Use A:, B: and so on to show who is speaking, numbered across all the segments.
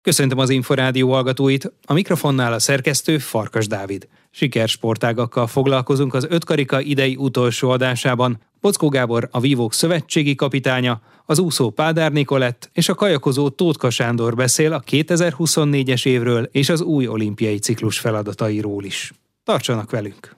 A: Köszöntöm az Inforádió hallgatóit, a mikrofonnál a szerkesztő Farkas Dávid. Sikersportágakkal foglalkozunk az Ötkarika idei utolsó adásában. Bockó Gábor a vívók szövetségi kapitánya, az úszó Pádár Nikolett és a kajakozó Tótka Sándor beszél a 2024-es évről és az új olimpiai ciklus feladatairól is. Tartsanak velünk!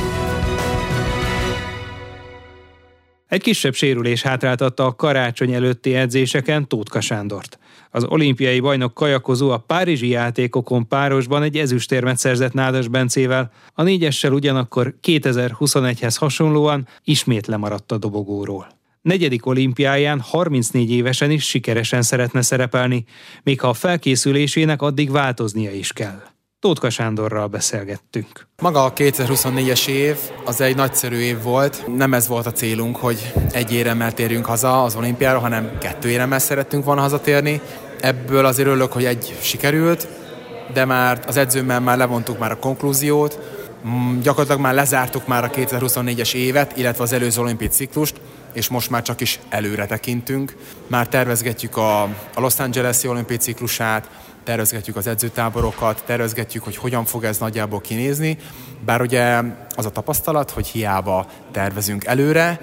A: Egy kisebb sérülés hátráltatta a karácsony előtti edzéseken Tótka Sándort. Az olimpiai bajnok kajakozó a párizsi játékokon párosban egy ezüstérmet szerzett Nádas Bencével, a négyessel ugyanakkor 2021-hez hasonlóan ismét lemaradt a dobogóról. Negyedik olimpiáján 34 évesen is sikeresen szeretne szerepelni, még ha a felkészülésének addig változnia is kell. Tótka Sándorral beszélgettünk.
B: Maga a 2024-es év az egy nagyszerű év volt. Nem ez volt a célunk, hogy egy éremmel térjünk haza az olimpiára, hanem 2 éremmel szerettünk volna hazatérni. Ebből azért örülök, hogy egy sikerült, de már az edzőmmel már levontuk már a konklúziót. Gyakorlatilag már lezártuk már a 2024-es évet, illetve az előző olimpiai ciklust, és most már csak is előre tekintünk. Már tervezgetjük a Los Angeles-i olimpiai ciklusát, tervezgetjük az edzőtáborokat, tervezgetjük, hogy hogyan fog ez nagyjából kinézni. Bár ugye az a tapasztalat, hogy hiába tervezünk előre,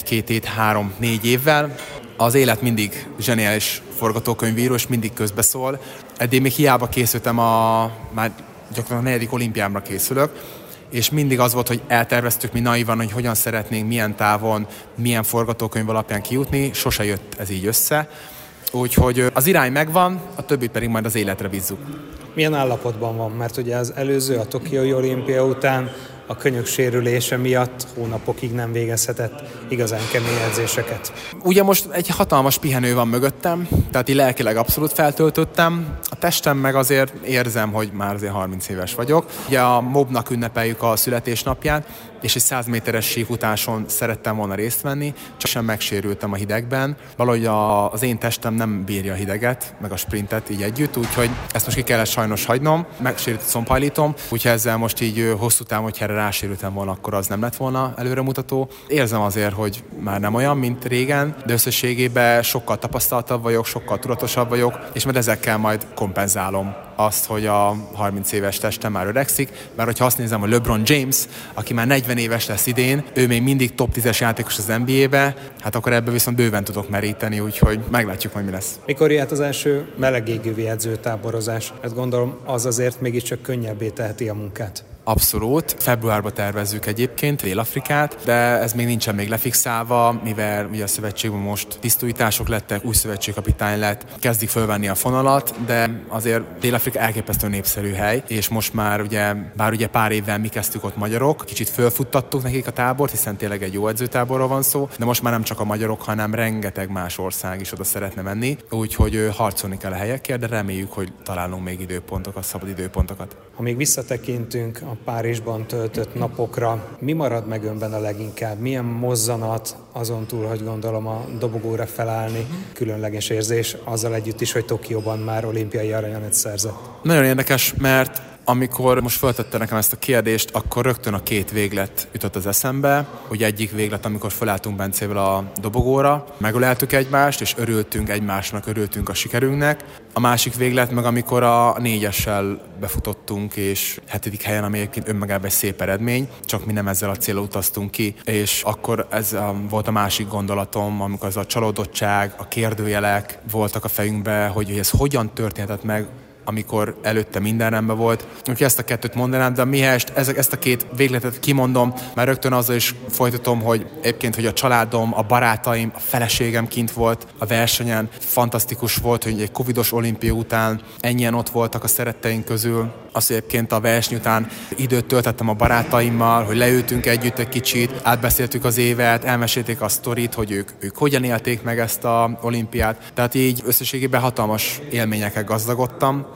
B: 1-2-3-4 évvel, az élet mindig zseniális forgatókönyvíró, és mindig közbeszól. Eddig még hiába készültem már gyakorlatilag a 4. olimpiámra készülök, és mindig az volt, hogy elterveztük mi naivan, hogy hogyan szeretnénk, milyen távon, milyen forgatókönyv alapján kijutni, sose jött ez így össze. Úgyhogy az irány megvan, a többit pedig majd az életre bízzuk.
A: Milyen állapotban van? Mert ugye az előző, a Tokiói olimpia után a könyök sérülése miatt hónapokig nem végezhetett igazán kemény edzéseket.
B: Ugye most egy hatalmas pihenő van mögöttem, tehát így lelkileg abszolút feltöltöttem. A testem meg azért érzem, hogy már azért 30 éves vagyok. Ugye a MOB-nak ünnepeljük a születésnapját, és egy 100 méteres sífutáson szerettem volna részt venni, csak sem megsérültem a hidegben. Valahogy az én testem nem bírja a hideget, meg a sprintet így együtt, úgyhogy ezt most ki kellett sajnos hagynom. Megsérült a combhajlítom, úgyhogy ezzel most így hosszú távon, hogyha erre rásérültem volna, akkor az nem lett volna előremutató. Érzem azért, hogy már nem olyan, mint régen, de összességében sokkal tapasztaltabb vagyok, sokkal tudatosabb vagyok, és majd ezekkel majd kompenzálom azt, hogy a 30 éves testem már öregszik, mert hogyha azt nézem, hogy LeBron James, aki már 40 éves lesz idén, ő még mindig top 10-es játékos az NBA-be, hát akkor ebből viszont bőven tudok meríteni, úgyhogy meglátjuk majd mi lesz.
A: Mikor jött az első melegégővi edzőtáborozás? Ezt gondolom az azért mégiscsak könnyebbé teheti a munkát.
B: Abszolút. Februárban tervezzük egyébként Dél-Afrikát, de ez még nincsen még lefixálva, mivel ugye a szövetségben most tisztújítások lettek, új szövetségkapitány lett, kezdik fölvenni a fonalat, de azért Dél-Afrika elképesztő népszerű hely, és most már bár ugye pár évvel mi kezdtük ott magyarok, kicsit fölfuttattuk nekik a tábort, hiszen tényleg egy jó edzőtáborról van szó, de most már nem csak a magyarok, hanem rengeteg más ország is oda szeretne menni, úgyhogy harcolni kell a helyekért, de reméljük, hogy találunk még időpontokat, szabad időpontokat.
A: Ha még visszatekintünk a Párizsban töltött napokra, mi marad meg önben a leginkább? Milyen mozzanat, azon túl, hogy gondolom a dobogóra felállni, különleges érzés, azzal együtt is, hogy Tokióban már olimpiai aranyamet szerzett?
B: Nagyon érdekes, mert amikor most föltette nekem ezt a kérdést, akkor rögtön a 2 véglet jutott az eszembe. Ugye egyik véglet, amikor felálltunk Bencével a dobogóra, megöleltük egymást, és örültünk egymásnak, örültünk a sikerünknek. A másik véglet meg, amikor a 4-essel befutottunk, és 7. helyen, ami egyébként önmagában egy szép eredmény, csak mi nem ezzel a célra utaztunk ki. És akkor ez volt a másik gondolatom, amikor az a csalódottság, a kérdőjelek voltak a fejünkbe, hogy ez hogyan történhetett meg, amikor előtte minden rendben volt. Úgyhogy ezt a 2-t mondanám, de mihelyest ezt a 2 végletet kimondom, már rögtön azzal is folytatom, hogy egyébként, hogy a családom, a barátaim, a feleségem kint volt a versenyen. Fantasztikus volt, hogy egy covidos olimpia után ennyien ott voltak a szeretteink közül. Az, hogy egyébként a verseny után időt töltettem a barátaimmal, hogy leültünk együtt egy kicsit, átbeszéltük az évet, elmesélték a sztorit, hogy ők hogyan élték meg ezt az olimpiát. Tehát így összességében hatalmas élményekkel gazdagodtam.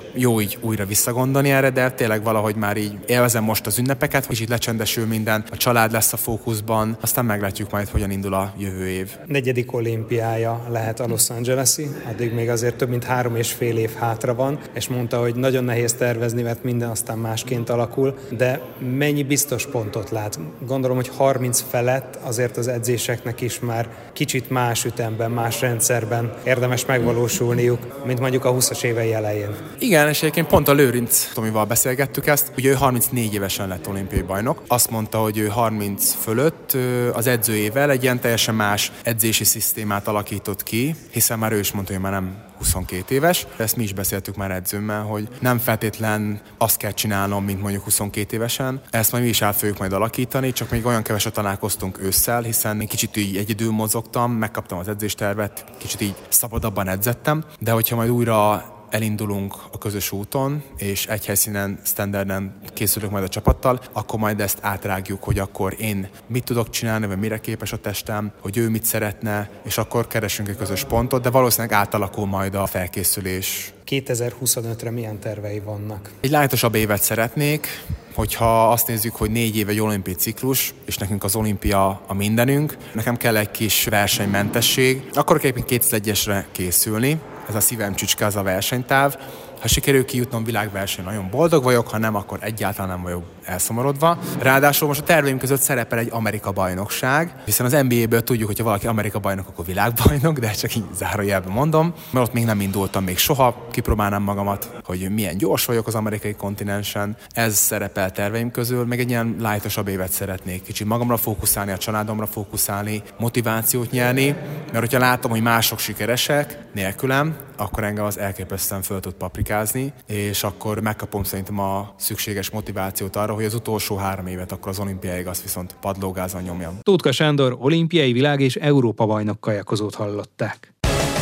B: Jó így újra visszagondolni erre, de tényleg valahogy már így élvezem most az ünnepeket, kicsit lecsendesül minden, a család lesz a fókuszban, aztán meglátjuk majd, hogyan indul a jövő év.
A: 4. olimpiája lehet a Los Angeles-i, addig még azért több mint 3,5 év hátra van, és mondta, hogy nagyon nehéz tervezni, mert minden aztán másként alakul, de mennyi biztos pontot lát? Gondolom, hogy 30 felett azért az edzéseknek is már kicsit más ütemben, más rendszerben érdemes megvalósulniuk, mint mondjuk a 20-as évei elején.
B: Igen, és egyébként pont a Lőrinc Tomival beszélgettük ezt, ugye ő 34 évesen lett olimpiai bajnok. Azt mondta, hogy ő 30 fölött az edzőjével egy ilyen teljesen más edzési szisztémát alakított ki, hiszen már ő is mondta, hogy már nem 22 éves. Ezt mi is beszéltük már edzőmmel, hogy nem feltétlen azt kell csinálnom, mint mondjuk 22 évesen. Ezt majd mi is át fogjuk majd alakítani, csak még olyan keveset találkoztunk ősszel, hiszen én kicsit így egyedül mozogtam, megkaptam az edzéstervet, kicsit így szabadabban edzettem, de hogyha majd újra elindulunk a közös úton, és egy helyszínen, standarden készülök majd a csapattal, akkor majd ezt átrágjuk, hogy akkor én mit tudok csinálni, vagy mire képes a testem, hogy ő mit szeretne, és akkor keresünk egy közös pontot, de valószínűleg átalakul majd a felkészülés.
A: 2025-re milyen tervei vannak?
B: Egy lájtosabb évet szeretnék, hogyha azt nézzük, hogy 4 év egy olimpiai ciklus, és nekünk az olimpia a mindenünk, nekem kell egy kis versenymentesség, akkor kell 2001-esre készülni, ez a szívem csücske, az a versenytáv. Ha sikerül kijutnom világversenyen, nagyon boldog vagyok, ha nem, akkor egyáltalán nem vagyok elszomorodva. Ráadásul most a terveim között szerepel egy Amerika bajnokság, hiszen az NBA-ből tudjuk, hogy ha valaki Amerika bajnok, akkor világbajnok, de csak így zárójelben mondom, mert ott még nem indultam még soha, kipróbálnám magamat, hogy milyen gyors vagyok az amerikai kontinensen. Ez szerepel terveim közül, meg egy ilyen lightosabb évet szeretnék. Kicsit magamra fókuszálni, a családomra fókuszálni, motivációt nyerni, mert hogyha látom, hogy mások sikeresek nélkülem, akkor engem az elképesztően föl tud paprikázni, és akkor megkapom szerintem a szükséges motivációt arra, hogy az utolsó 3 évet akkor az olimpiáig azt viszont padlógázon nyomjam.
A: Tótka Sándor olimpiai, világ- és Európa-bajnok kajakozót hallották.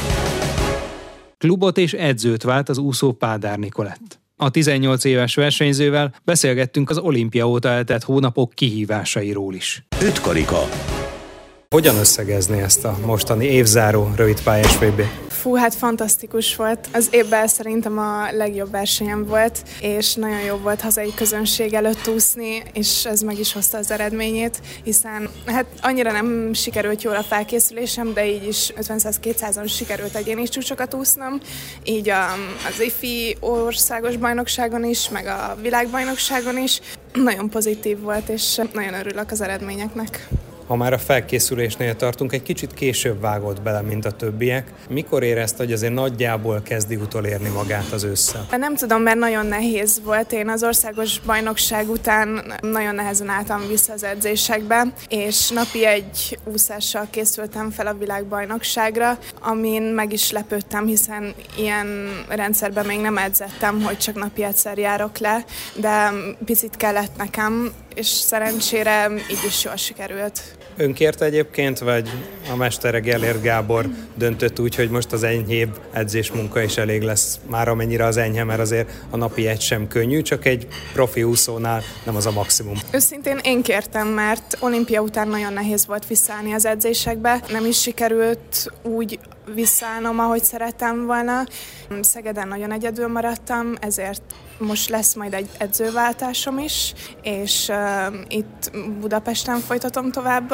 A: Klubot és edzőt vált az úszó Pádár Nikolett. A 18 éves versenyzővel beszélgettünk az olimpia óta eltelt hónapok kihívásairól is.
C: 5 karika.
A: Hogyan összegezni ezt a mostani évzáró rövidpályás VB?
D: Fú, hát fantasztikus volt. Az évben szerintem a legjobb versenyem volt, és nagyon jó volt hazai közönség előtt úszni, és ez meg is hozta az eredményét, hiszen hát annyira nem sikerült jól a felkészülésem, de így is 50-200-on sikerült egyéni csúcsokat úsznom, így az IFI országos bajnokságon is, meg a világbajnokságon is. Nagyon pozitív volt, és nagyon örülök az eredményeknek.
A: Ha már a felkészülésnél tartunk, egy kicsit később vágott bele, mint a többiek. Mikor érezte, hogy azért nagyjából kezdi utolérni magát az ősszel?
D: Nem tudom, mert nagyon nehéz volt. Én az országos bajnokság után nagyon nehezen álltam vissza az edzésekbe, és napi egy úszással készültem fel a világbajnokságra, amin meg is lepődtem, hiszen ilyen rendszerben még nem edzettem, hogy csak napi egyszer járok le, de picit kellett nekem, és szerencsére így is jól sikerült.
A: Ön kérte egyébként, vagy a mestere Gellért Gábor döntött úgy, hogy most az enyhébb edzésmunka is elég lesz, már amennyire az enyhe, mert azért a napi egy sem könnyű, csak egy profi úszónál nem az a maximum.
D: Őszintén én kértem, mert olimpia után nagyon nehéz volt visszaállni az edzésekbe, nem is sikerült úgy visszaállnom, ahogy szerettem volna. Szegeden nagyon egyedül maradtam, ezért most lesz majd egy edzőváltásom is, és itt Budapesten folytatom tovább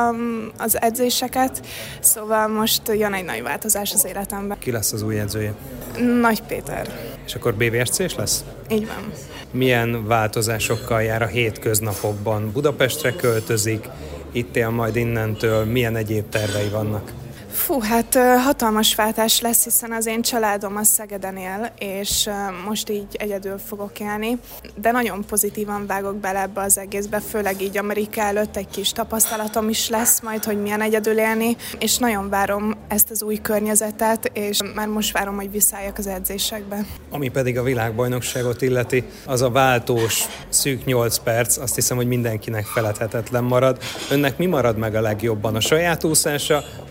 D: az edzéseket, szóval most jön egy nagy változás az életemben.
A: Ki lesz az új edzője?
D: Nagy Péter.
A: És akkor BVSC-s lesz?
D: Így van.
A: Milyen változásokkal jár a hétköznapokban? Budapestre költözik, itt él majd innentől, milyen egyéb tervei vannak?
D: Fú, hát hatalmas váltás lesz, hiszen az én családom az Szegeden él, és most így egyedül fogok élni, de nagyon pozitívan vágok bele ebbe az egészbe, főleg így Amerika előtt egy kis tapasztalatom is lesz majd, hogy milyen egyedül élni, és nagyon várom ezt az új környezetet, és már most várom, hogy visszaálljak az edzésekbe.
A: Ami pedig a világbajnokságot illeti, az a váltós szűk 8 perc, azt hiszem, hogy mindenkinek feledhetetlen marad. Önnek mi marad meg a legjobban, a saját úszása, vagy a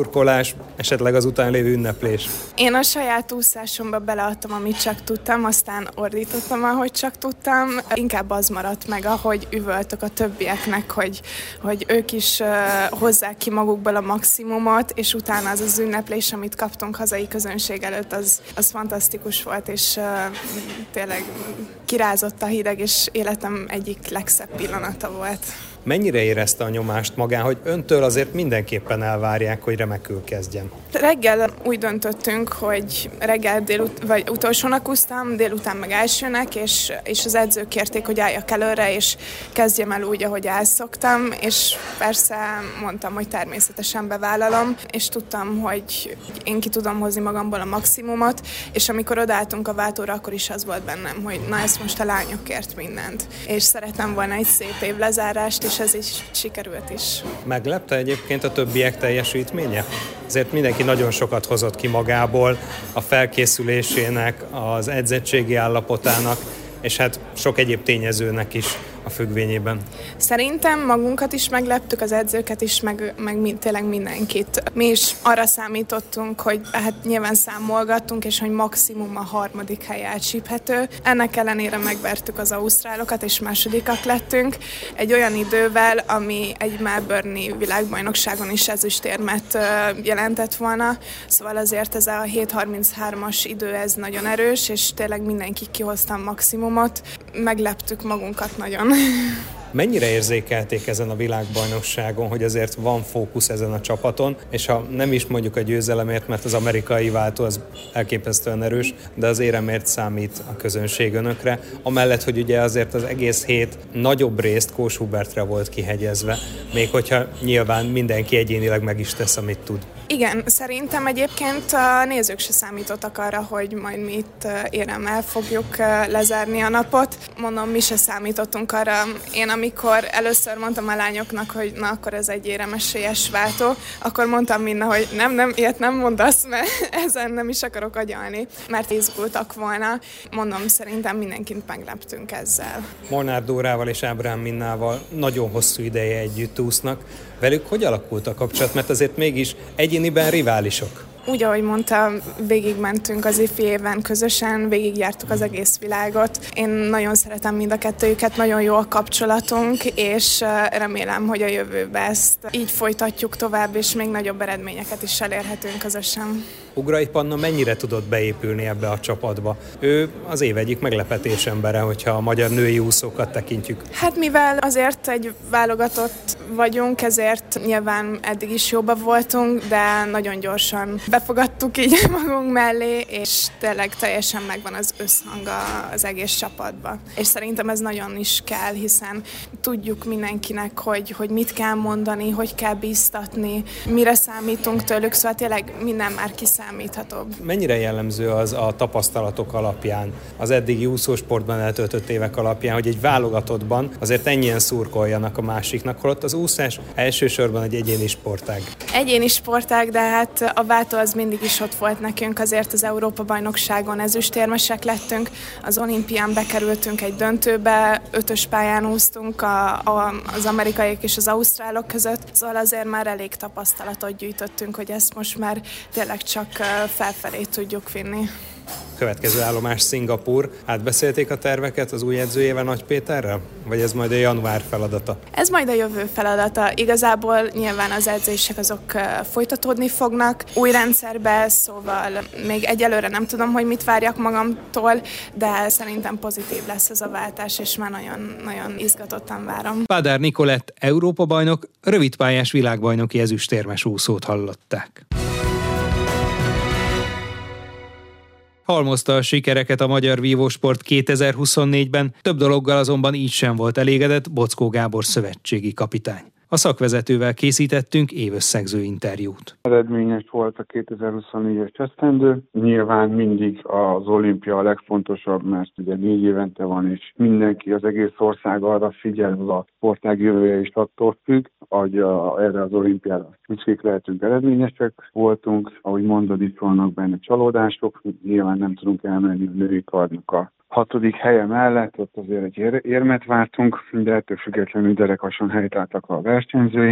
A: szurkolás, esetleg az után lévő ünneplés?
D: Én a saját úszásomba beleadtam, amit csak tudtam, aztán ordítottam, ahogy csak tudtam. Inkább az maradt meg, ahogy üvöltök a többieknek, hogy ők is hozzák ki magukból a maximumot, és utána az ünneplés, amit kaptunk hazai közönség előtt, az fantasztikus volt, és tényleg kirázott a hideg, és életem egyik legszebb pillanata volt.
A: Mennyire érezte a nyomást magán, hogy öntől azért mindenképpen elvárják, hogy remekül kezdjen?
D: Reggel úgy döntöttünk, hogy reggel vagy utolsónak úsztam, délután meg elsőnek, és az edzők kérték, hogy álljak előre, és kezdjem el úgy, ahogy elszoktam, és persze mondtam, hogy természetesen bevállalom, és tudtam, hogy én ki tudom hozni magamból a maximumot, és amikor odaálltunk a váltóra, akkor is az volt bennem, hogy na ezt most a lányokért mindent. És szeretem volna egy szép év lezárást, és ez is sikerült is.
A: Meglepte egyébként a többiek teljesítménye? Azért mindenki nagyon sokat hozott ki magából, a felkészülésének, az edzettségi állapotának, és hát sok egyéb tényezőnek is a függvényében.
D: Szerintem magunkat is megleptük, az edzőket is, meg tényleg mindenkit. Mi is arra számítottunk, hogy hát nyilván számolgattunk, és hogy maximum a 3. hely átsíphető. Ennek ellenére megvertük az ausztrálokat, és másodikak lettünk. Egy olyan idővel, ami egy Melbourne-i világbajnokságon is ezüstérmet jelentett volna. Szóval azért ez a 7:33-as idő, ez nagyon erős, és tényleg mindenki kihozta a maximumot. Megleptük magunkat nagyon.
A: Mennyire érzékelték ezen a világbajnokságon, hogy azért van fókusz ezen a csapaton, és ha nem is mondjuk a győzelemért, mert az amerikai váltó az elképesztően erős, de az éremért számít a közönség önökre, amellett, hogy ugye azért az egész hét nagyobb részt Kós Hubertre volt kihegyezve, még hogyha nyilván mindenki egyénileg meg is tesz, amit tud.
D: Igen, szerintem egyébként a nézők se számítottak arra, hogy majd mi itt éremmel fogjuk lezárni a napot. Mondom, mi se számítottunk arra. Én amikor először mondtam a lányoknak, hogy na akkor ez egy éremesélyes váltó, akkor mondtam minden, hogy nem, ilyet nem mondasz, mert ezen nem is akarok agyalni, mert izgultak volna. Mondom, szerintem mindenkit megleptünk ezzel.
A: Molnár Dórával és Ábrám Minnával nagyon hosszú ideje együtt úsznak. Velük hogy alakult a kapcsolat? Mert azért mégis egyéniben riválisok.
D: Úgy, ahogy mondtam, végigmentünk az ifi éven közösen, végigjártuk az egész világot. Én nagyon szeretem mind a kettőjüket, nagyon jó a kapcsolatunk, és remélem, hogy a jövőben ezt így folytatjuk tovább, és még nagyobb eredményeket is elérhetünk közösen.
A: Ugrai Panna mennyire tudott beépülni ebbe a csapatba? Ő az év egyik meglepetés embere, hogyha a magyar női úszókat tekintjük.
D: Hát mivel azért egy válogatott vagyunk, ezért nyilván eddig is jobban voltunk, de nagyon gyorsan befogadtuk így magunk mellé, és tényleg teljesen megvan az összhang az egész csapatba. És szerintem ez nagyon is kell, hiszen tudjuk mindenkinek, hogy mit kell mondani, hogy kell bíztatni, mire számítunk tőlük, szóval tényleg minden már kiszámíthatóbb.
A: Mennyire jellemző az a tapasztalatok alapján, az eddigi úszósportban eltöltött évek alapján, hogy egy válogatottban azért ennyien szurkoljanak a másiknak, holott az úszás elsősorban egy egyéni sportág.
D: Egyéni sportág, de hát a váltó az mindig is ott volt nekünk, azért az Európa-bajnokságon ezüstérmesek lettünk, az olimpián bekerültünk egy döntőbe, 5-ös pályán úsztunk az amerikaiak és az ausztrálok között, szóval azért már elég tapasztalatot gyűjtöttünk, hogy ezt most már tényleg csak felfelé tudjuk vinni.
A: Következő állomás Szingapúr. Átbeszélték a terveket az új edzőjével, Nagy Péterrel? Vagy ez majd a január feladata?
D: Ez majd a jövő feladata. Igazából nyilván az edzések azok folytatódni fognak új rendszerbe, szóval még egyelőre nem tudom, hogy mit várjak magamtól, de szerintem pozitív lesz ez a váltás, és már nagyon, nagyon izgatottan várom.
A: Pádár Nikolett, Európa-bajnok, rövidpályás világbajnoki ezüstérmes úszót hallották. Halmozta a sikereket a magyar vívósport 2024-ben, több dologgal azonban így sem volt elégedett Bockó Gábor szövetségi kapitány. A szakvezetővel készítettünk évösszegző interjút.
C: Eredményes volt a 2024-es esztendő. Nyilván mindig az olimpia a legfontosabb, mert ugye 4 évente van, és mindenki, az egész ország arra figyel, a sportág jövője is attól függ, hogy erre az olimpiára kicsit lehetünk eredményesek voltunk. Ahogy mondod, itt vannak benne csalódások, nyilván nem tudunk elmenni a női kardnak a 6. helye mellett, ott azért egy érmet vártunk, de ettől függetlenül derekasan helytáltak a versenyzőink.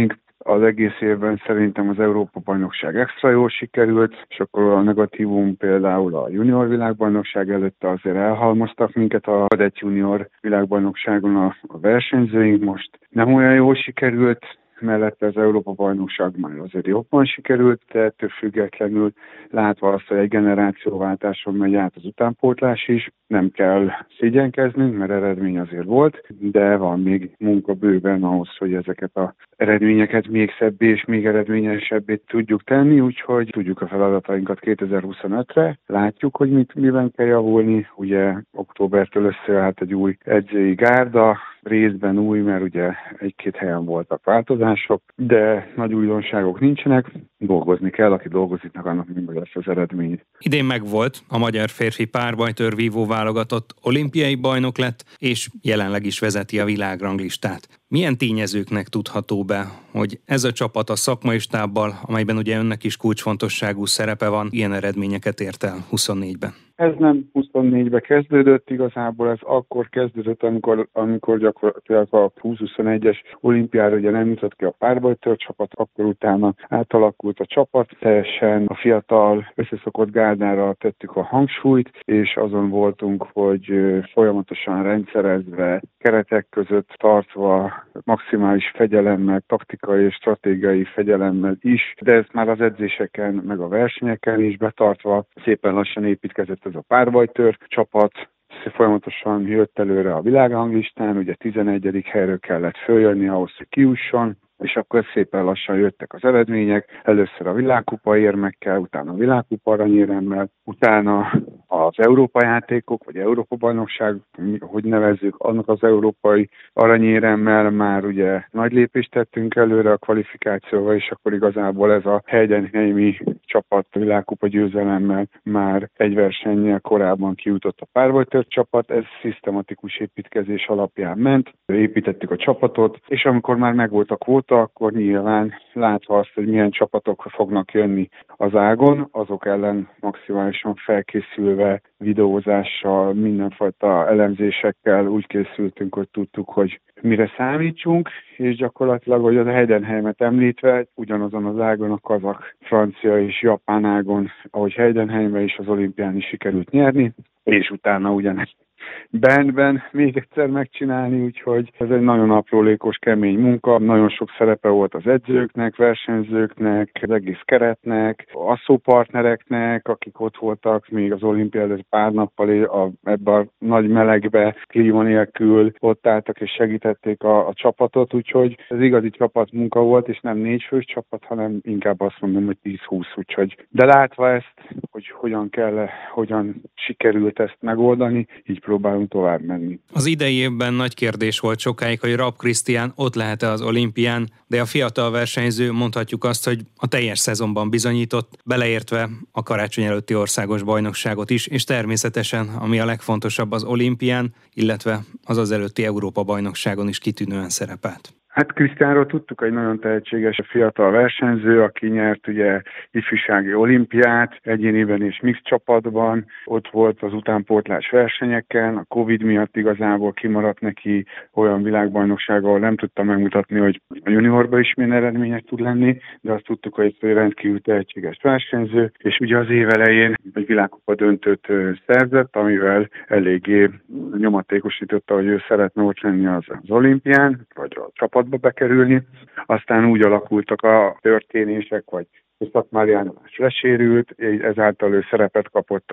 C: Az egész évben szerintem az Európa-bajnokság extra jól sikerült, és akkor a negatívum például a junior világbajnokság előtte azért elhalmoztak minket a kadett junior világbajnokságon a versenyzőink, most nem olyan jól sikerült, mellette az Európa-bajnokság már azért jobban sikerült, de ettől függetlenül látva azt, hogy egy generációváltáson megy át az utánpótlás is, nem kell szégyenkeznünk, mert eredmény azért volt, de van még munka bőven ahhoz, hogy ezeket az eredményeket még szebbé és még eredményesebbé tudjuk tenni, úgyhogy tudjuk a feladatainkat 2025-re, látjuk, hogy miben kell javulni, ugye októbertől összeállt egy új edzői gárda, részben új, mert ugye egy-két helyen voltak változások, de nagy újdonságok nincsenek, dolgozni kell, aki dolgozik, annak mindig lesz az eredmény.
A: Idén megvolt, a magyar férfi párbajtőr vívó válogatott olimpiai bajnok lett, és jelenleg is vezeti a világranglistát. Milyen tényezőknek tudható be, hogy ez a csapat a szakmai stábbal, amelyben ugye önnek is kulcsfontosságú szerepe van, ilyen eredményeket ért el 24-ben?
C: Ez nem 24-ben kezdődött, igazából ez akkor kezdődött, amikor gyakorlatilag a 20-21-es olimpiára ugye nem jutott ki a párbajtőr csapat, akkor utána átalakult a csapat, teljesen a fiatal összeszokott gárdára tettük a hangsúlyt, és azon voltunk, hogy folyamatosan rendszerezve, keretek között tartva, maximális fegyelemmel, taktikai és stratégiai fegyelemmel is, de ezt már az edzéseken, meg a versenyeken is betartva szépen lassan építkezett ez a párbajtőr csapat, folyamatosan jött előre a világranglistán, ugye 11. helyről kellett följönni ahhoz, hogy kijusson, és akkor szépen lassan jöttek az eredmények, először a világkupa érmekkel, utána a világkupa aranyéremmel, utána az Európa játékok, vagy Európa-bajnokság, hogy nevezzük, annak az európai aranyéremmel már ugye nagy lépést tettünk előre a kvalifikációval, és akkor igazából ez a Heidenheimi csapat világkupa győzelemmel már egy versennyel korábban kijutott a párbajtőr csapat, ez szisztematikus építkezés alapján ment, építettük a csapatot, és amikor már megvolt a kvóta, akkor nyilván látva azt, hogy milyen csapatok fognak jönni az ágon, azok ellen maximálisan felkészülve, videózással, mindenfajta elemzésekkel úgy készültünk, hogy tudtuk, hogy mire számítsunk, és gyakorlatilag, hogy az Heidenheimet említve, ugyanazon az ágon a kazak, francia és japán ágon, ahogy Heidenheimben is az olimpián is sikerült nyerni, és utána ugyanezt Bentben még egyszer megcsinálni, úgyhogy ez egy nagyon aprólékos, kemény munka. Nagyon sok szerepe volt az edzőknek, versenyzőknek, az egész keretnek, asszópartnereknek, akik ott voltak még az olimpián előtt pár nappal ebben a nagy melegbe, klíma nélkül ott álltak és segítették a csapatot, úgyhogy ez igazi csapatmunka volt, és nem 4 fős csapat, hanem inkább azt mondom, hogy 10-20, úgyhogy. De látva ezt, hogy hogyan sikerült ezt megoldani, így próbálunk tovább menni.
A: Az idei évben nagy kérdés volt sokáig, hogy Rapp Krisztián ott lehet-e az olimpián, de a fiatal versenyző, mondhatjuk azt, hogy a teljes szezonban bizonyított, beleértve a karácsony előtti országos bajnokságot is, és természetesen, ami a legfontosabb, az olimpián, illetve az előtti Európa-bajnokságon is kitűnően szerepelt.
C: Hát Krisztiánról tudtuk, egy nagyon tehetséges fiatal versenyző, aki nyert ugye ifjúsági olimpiát, egyéniben és mix csapatban, ott volt az utánpótlás versenyeken, a Covid miatt igazából kimaradt neki olyan világbajnokság, ahol nem tudta megmutatni, hogy a juniorban is milyen eredményes tud lenni, de azt tudtuk, hogy egy rendkívül tehetséges versenyző, és ugye az év elején egy világkupa döntőt szerzett, amivel eléggé nyomatékosította, hogy ő szeretne ott lenni az olimpián, vagy a csapatba bekerülni. Aztán úgy alakultak a történések, vagy Szatmár János lesérült, ezáltal ő szerepet kapott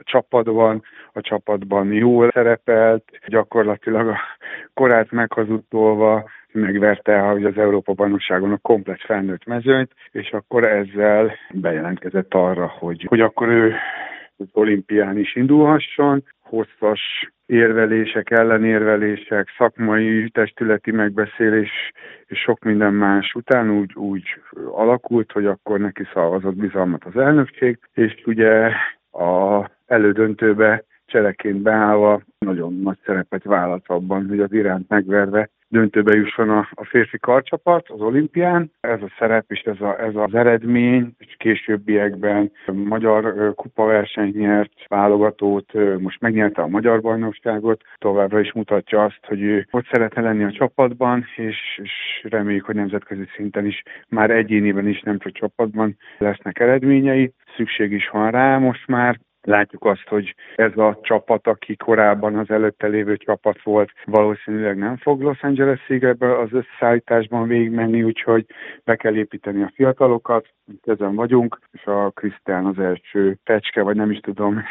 C: a csapatban jól szerepelt, gyakorlatilag a korát meghazudtolva megverte az Európa-bajnokságon a komplett felnőtt mezőnyt, és akkor ezzel bejelentkezett arra, hogy akkor ő az olimpián is indulhasson, hosszas érvelések, ellenérvelések, szakmai, testületi megbeszélés és sok minden más után úgy alakult, hogy akkor neki szavazott bizalmat az elnökség, és ugye a elődöntőbe cseleként beállva nagyon nagy szerepet vállalt abban, hogy az Iránt megverve döntőbe jusson a férfi karcsapat az olimpián. Ez a szerep és ez az eredmény, és későbbiekben magyar kupaversenyt nyert, válogatót, most megnyerte a magyar bajnokságot, továbbra is mutatja azt, hogy ő ott szeretne lenni a csapatban, és reméljük, hogy nemzetközi szinten is, már egyéniben is, nem csak csapatban lesznek eredményei. Szükség is van rá most már. Látjuk azt, hogy ez a csapat, aki korábban az előtte lévő csapat volt, valószínűleg nem fog Los Angeles-ig ebben az összeállításban végigmenni, úgyhogy be kell építeni a fiatalokat, ezen vagyunk, és a Krisztián az első fecske, vagy nem is tudom,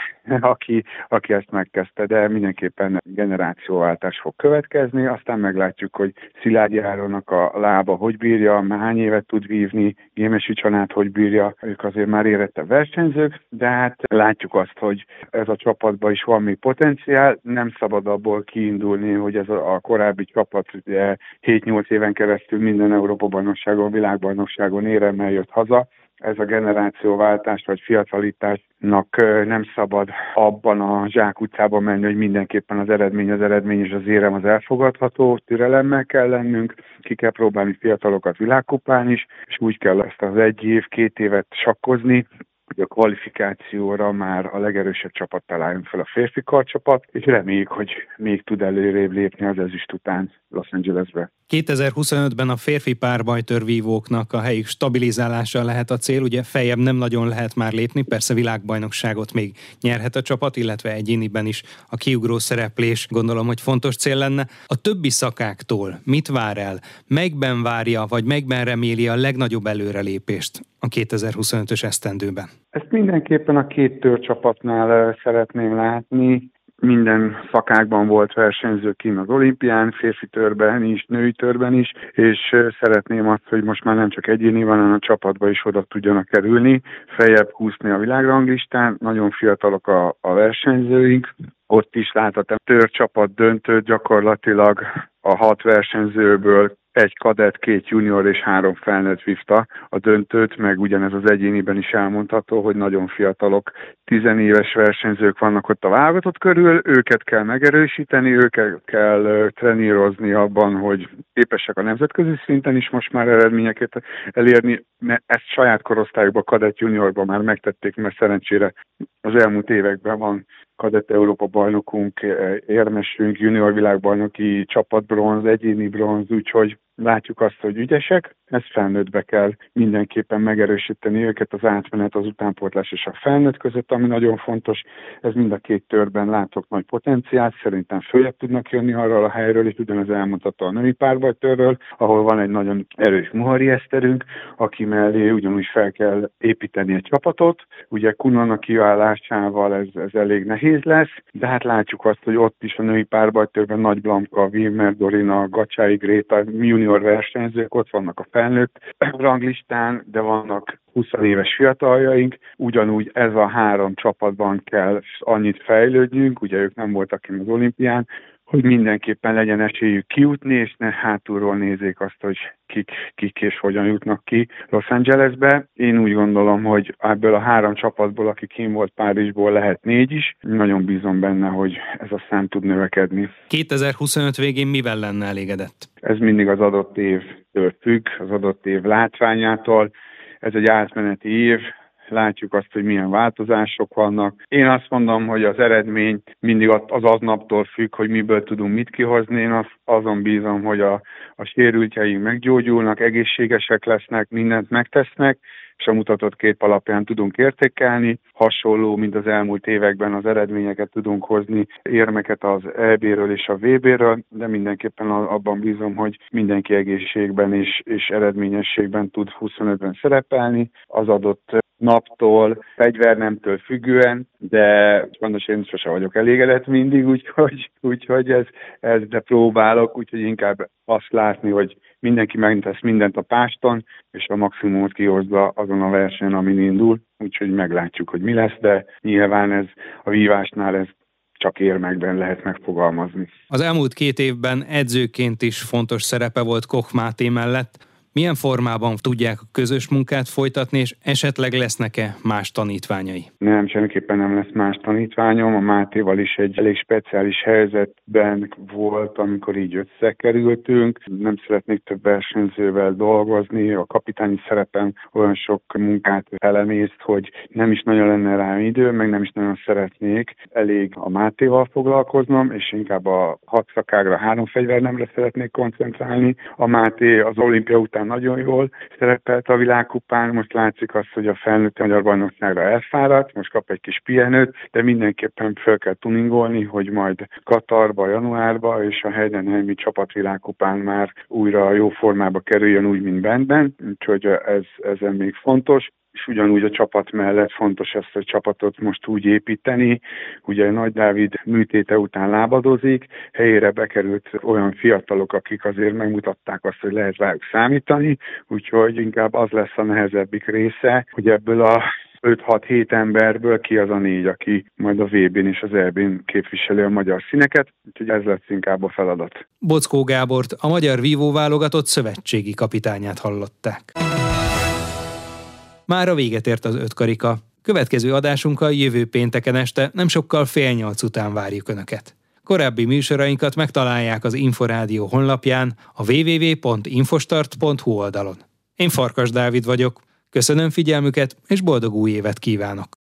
C: aki ezt megkezdte, de mindenképpen generációváltás fog következni, aztán meglátjuk, hogy Szilágyi Áronnak a lába hogy bírja, hány évet tud vívni, Gémesi Csanát hogy bírja, ők azért már érettebb versenyzők, de hát látjuk azt, hogy ez a csapatban is van még potenciál, nem szabad abból kiindulni, hogy ez a korábbi csapat 7-8 éven keresztül minden Európa-bajnokságon, világbajnokságon éremmel jött haza. Ez a generációváltás vagy fiatalításnak nem szabad abban a zsákutcában menni, hogy mindenképpen az eredmény és az érem az elfogadható, türelemmel kell lennünk, ki kell próbálni fiatalokat világkupán is, és úgy kell ezt az 1 év, 2 évet sakkozni, hogy a kvalifikációra már a legerősebb csapat találjon fel a férfi karcsapat, és reméljük, hogy még tud előrébb lépni az ezüst után Los Angelesbe.
A: 2025-ben a férfi párbajtőrvívóknak a helyük stabilizálása lehet a cél, ugye feljebb nem nagyon lehet már lépni, persze világbajnokságot még nyerhet a csapat, illetve egyéniben is a kiugró szereplés gondolom, hogy fontos cél lenne. A többi szakáktól mit vár el? Melyikben várja, vagy melyikben reméli a legnagyobb előrelépést a 2025-ös esztendőben?
C: Ezt mindenképpen a 2 tőrcsapatnál szeretném látni. Minden szakákban volt versenyző kint az olimpián, férfi törben is, női törben is, és szeretném azt, hogy most már nem csak egyéni van, hanem a csapatba is oda tudjanak kerülni, feljebb húzni a világranglistán, nagyon fiatalok a versenyzőink, ott is láthatom tőrcsapat döntőt, gyakorlatilag a 6 versenyzőből 1 kadett, 2 junior és 3 felnőtt vívta a döntőt, meg ugyanez az egyéniben is elmondható, hogy nagyon fiatalok, 10 éves versenyzők vannak ott a válogatott körül, őket kell megerősíteni, őket kell trenírozni abban, hogy képesek a nemzetközi szinten is most már eredményeket elérni, mert ezt saját korosztályukban, kadett juniorban már megtették, mert szerencsére az elmúlt években van kadett Európa bajnokunk, érmesünk, junior világbajnoki csapatbronz, egyéni bronz, úgyhogy látjuk azt, hogy ügyesek, ezt felnőttbe kell mindenképpen megerősíteni őket, az átmenet, az utánpótlás és a felnőtt között, ami nagyon fontos. Ez mind a 2 törben látok nagy potenciált, szerintem följebb tudnak jönni arról a helyről, és ugyanez elmondható a női párbajtőrről, ahol van egy nagyon erős Muhari Eszterünk, aki mellé ugyanúgy fel kell építeni egy csapatot. Ugye Kunonak kivállásával ez elég nehéz lesz, de hát látjuk azt, hogy ott is a női párbajtőrben Nagy Blanka, Wilmer Dorina, Gacsái Gréta, junior versenyzők, ott vannak a felnőtt ranglistán, de vannak 20 éves fiataljaink, ugyanúgy ez a 3 csapatban kell annyit fejlődnünk, ugye ők nem voltak kint az olimpián, hogy mindenképpen legyen esélyük kijutni, és ne hátulról nézzék azt, hogy kik és hogyan jutnak ki Los Angelesbe. Én úgy gondolom, hogy ebből a 3 csapatból, aki kint volt Párizsból, lehet 4 is. Nagyon bízom benne, hogy ez a szám tud növekedni.
A: 2025 végén mivel lenne elégedett?
C: Ez mindig az adott évtől függ, az adott év látványától. Ez egy átmeneti év, látjuk azt, hogy milyen változások vannak. Én azt mondom, hogy az eredmény mindig az aznaptól függ, hogy miből tudunk mit kihozni. Én azon bízom, hogy a sérültjeink meggyógyulnak, egészségesek lesznek, mindent megtesznek, és a mutatott kép alapján tudunk értékelni. Hasonló, mint az elmúlt években az eredményeket tudunk hozni, érmeket az EB-ről és a VB-ről, de mindenképpen abban bízom, hogy mindenki egészségben és eredményességben tud 25-ben szerepelni. Az adott naptól, fegyvernemtől függően, de fontos, én sose vagyok elégedett mindig, úgyhogy ez de próbálok, úgyhogy inkább azt látni, hogy mindenki megtesz mindent a páston, és a maximumot kihozza azon a versenyen, amin indul, úgyhogy meglátjuk, hogy mi lesz, de nyilván ez a vívásnál ez csak érmekben lehet megfogalmazni.
A: Az elmúlt 2 évben edzőként is fontos szerepe volt Koch Máté mellett. Milyen formában tudják a közös munkát folytatni, és esetleg lesznek-e más tanítványai?
C: Nem, semmiképpen nem lesz más tanítványom. A Mátéval is egy elég speciális helyzetben volt, amikor így összekerültünk. Nem szeretnék több versenyzővel dolgozni. A kapitányi szerepem olyan sok munkát elemészt, hogy nem is nagyon lenne rá idő, meg nem is nagyon szeretnék. Elég a Mátéval foglalkoznom, és inkább a 6 szakágra, 3 fegyvernemre szeretnék koncentrálni. A Máté az olimpia után nagyon jól szerepelt a világkupán, most látszik azt, hogy a felnőtt magyar bajnokságra elfáradt, most kap egy kis pihenőt, de mindenképpen fel kell tuningolni, hogy majd Katarba, januárba és a Heidenheimi csapatvilágkupán már újra jó formába kerüljön, úgy, mint bentben, úgyhogy ezen még fontos. És ugyanúgy a csapat mellett fontos ezt a csapatot most úgy építeni. Ugye Nagy Dávid műtéte után lábadozik, helyére bekerült olyan fiatalok, akik azért megmutatták azt, hogy lehet rájuk számítani, úgyhogy inkább az lesz a nehezebbik része, hogy ebből a 5-6-7 emberből ki az a 4, aki majd a VB-n és az EB-n képviseli a magyar színeket, úgyhogy ez lesz inkább a feladat.
A: Bockó Gábort, a magyar vívóválogatott szövetségi kapitányát hallották. Mára véget ért az 5 karika. Következő adásunkkal jövő pénteken este nem sokkal 7:30 után várjuk Önöket. Korábbi műsorainkat megtalálják az Inforádió honlapján, a www.infostart.hu oldalon. Én Farkas Dávid vagyok. Köszönöm figyelmüket, és boldog új évet kívánok!